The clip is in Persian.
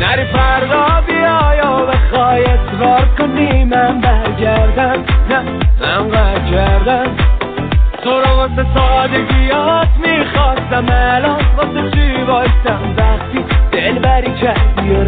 نری فردا بیا یا بخوای اصرار کنی من برگردم، نه من قهر کردم تو رو واسه سادگیات میخواستم، الان واسه چی بایستم وقتی دل بری کردی و